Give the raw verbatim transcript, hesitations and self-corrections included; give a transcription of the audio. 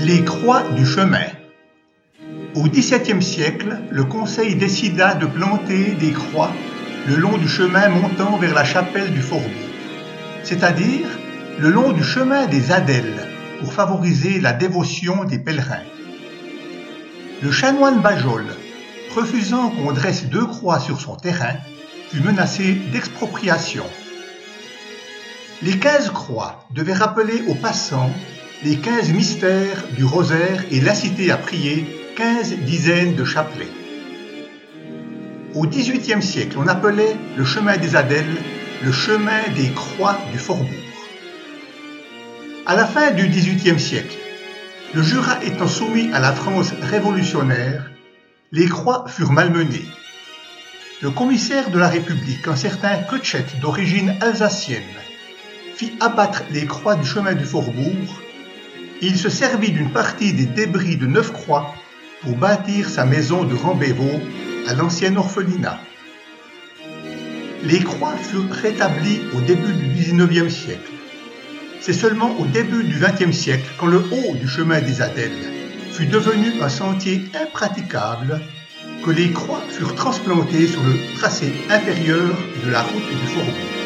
Les croix du chemin. Au dix-septième siècle, le Conseil décida de planter des croix le long du chemin montant vers la chapelle du Faubourg, c'est-à-dire le long du chemin des Adèles, pour favoriser la dévotion des pèlerins. Le chanoine Bajol, refusant qu'on dresse deux croix sur son terrain, fut menacé d'expropriation. Les quinze croix devaient rappeler aux passants les quinze mystères du rosaire et l'inciter à prier quinze dizaines de chapelets. Au dix-huitième siècle, on appelait le chemin des Adèles le chemin des croix du Faubourg. À la fin du dix-huitième siècle, le Jura étant soumis à la transe révolutionnaire, les croix furent malmenées. Le commissaire de la République, un certain Kötschet d'origine alsacienne, fit abattre les croix du chemin du Faubourg et il se servit d'une partie des débris de neuf croix pour bâtir sa maison de Rambévaux à l'ancien orphelinat. Les croix furent rétablies au début du dix-neuvième siècle. C'est seulement au début du vingtième siècle, quand le haut du chemin des Adèles fut devenu un sentier impraticable, que les croix furent transplantées sur le tracé inférieur de la route du Faubourg.